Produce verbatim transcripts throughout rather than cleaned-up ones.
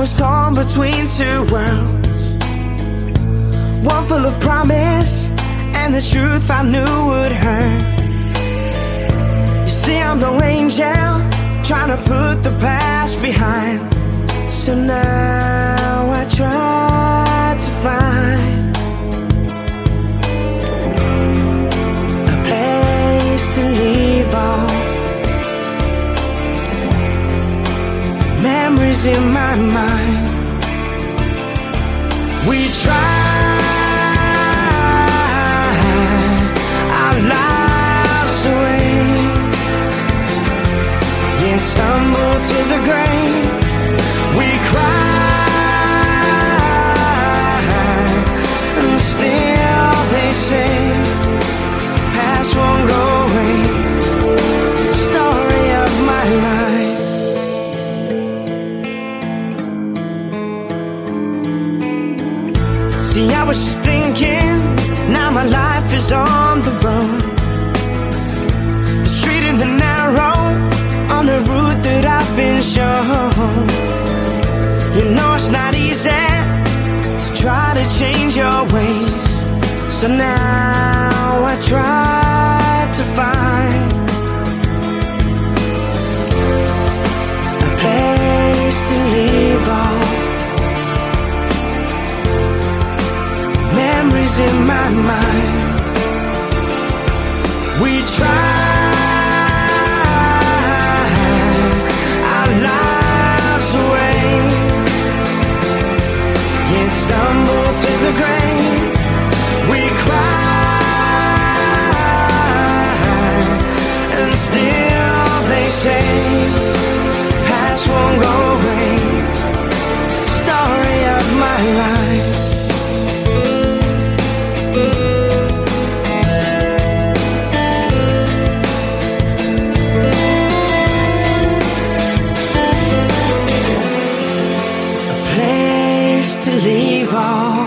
was torn between two worlds, one full of promise and the truth I knew would hurt. You see, I'm the angel trying to put the past behind. So now I try to find a place to leave all memories in my mind. We tried our lives away, yeah, stumbled to the grave. We cried, and still they say past won't go away. Story of my life. See, I was thinking, now my life is on the road, the straight and the narrow, on the route that I've been shown. You know it's not easy to try to change your ways. So now I try to find a place to leave all memories in my mind. We tried our lives away, yeah, stumbled to the grave. We cried, and still they say past won't go away. Story of my life. To leave all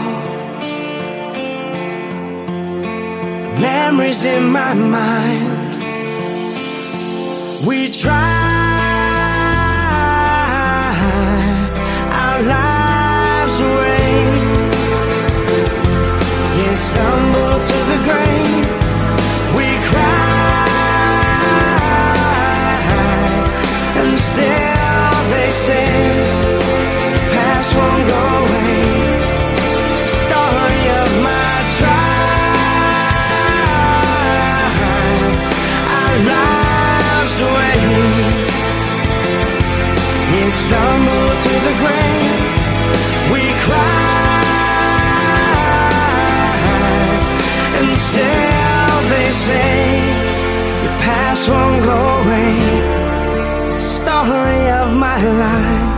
memories in my mind. We tried our lives away, yeah, stumbled to the grave. We cried, and still they say past won't go away. Story of my tribe, our lives away, yeah, stumbled to the grave. We cried, and still they say your past won't go away. Story of my life.